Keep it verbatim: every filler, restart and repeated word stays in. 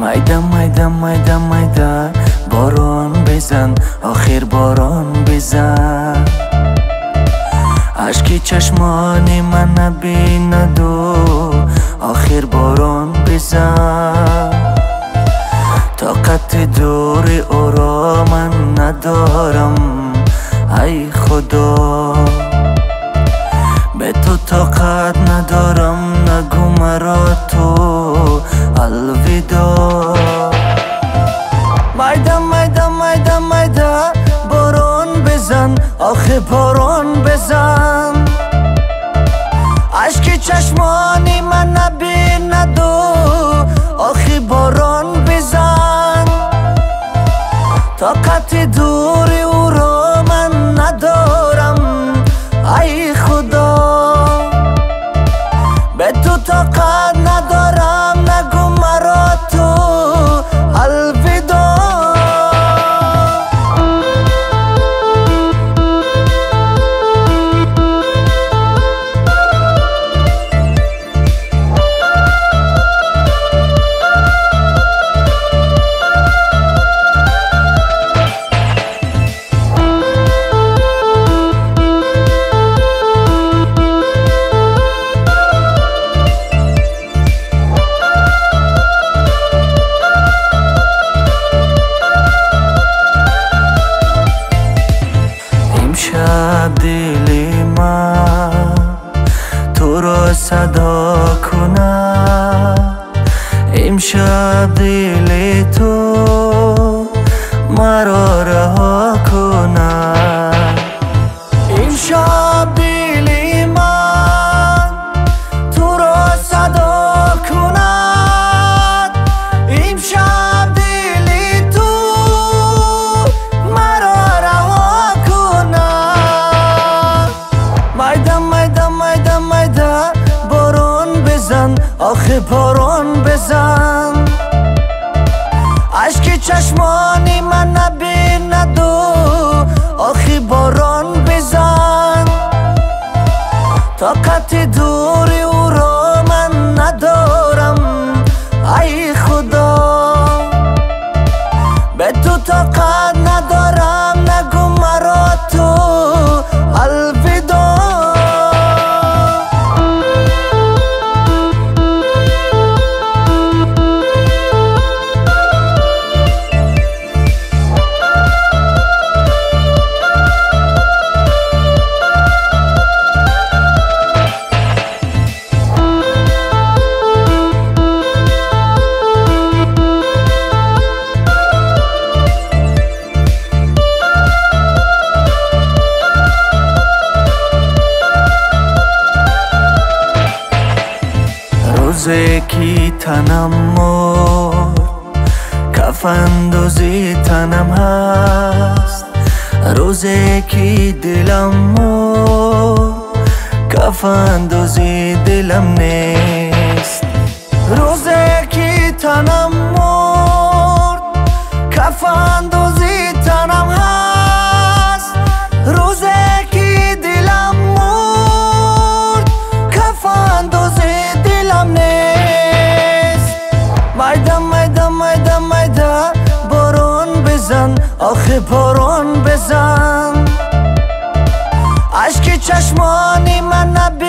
майда майда майда майда борон безан, охир борон безан. ашки чашмони ман набинаду, охир борон безан. тоқати дури ӯро ман надорам, ай худо бе ту тоқат надорам, нагу маро ту алвидо. майда майда майда майда борон безан, охи борон безан. ашки чашмони ман набинаду, охи борон безан. тоқати дури ӯро ман надорам, ай худо бе ту тоқат надорам, нагу маро ту алвидо. امشب دل من تو را صدا کند، امشب دل تو مرا رها کند. امشب دل من تو را صدا کند، امشب دل تو مرا رها کند. майда майда майда майда борон безан, охи борон безан. ашки чашмони ман набинаду, охи борон безан. тоқати дури ӯро ман надорам, ай худо бе ту тоқат надорам, нагу маро ту алвидо. روزی که تنم مرد، کفن دوزی تنم هست. روزی که دلم مرد، کفن دوزی دلم نیست. روزی که تنم مرد، کفن دوزی تنم هست. روزی که دلم مرد، کفن دوزی دلم نیست. майда майда майда майда борон безан, охи борон безан. ашки чашмони ман наби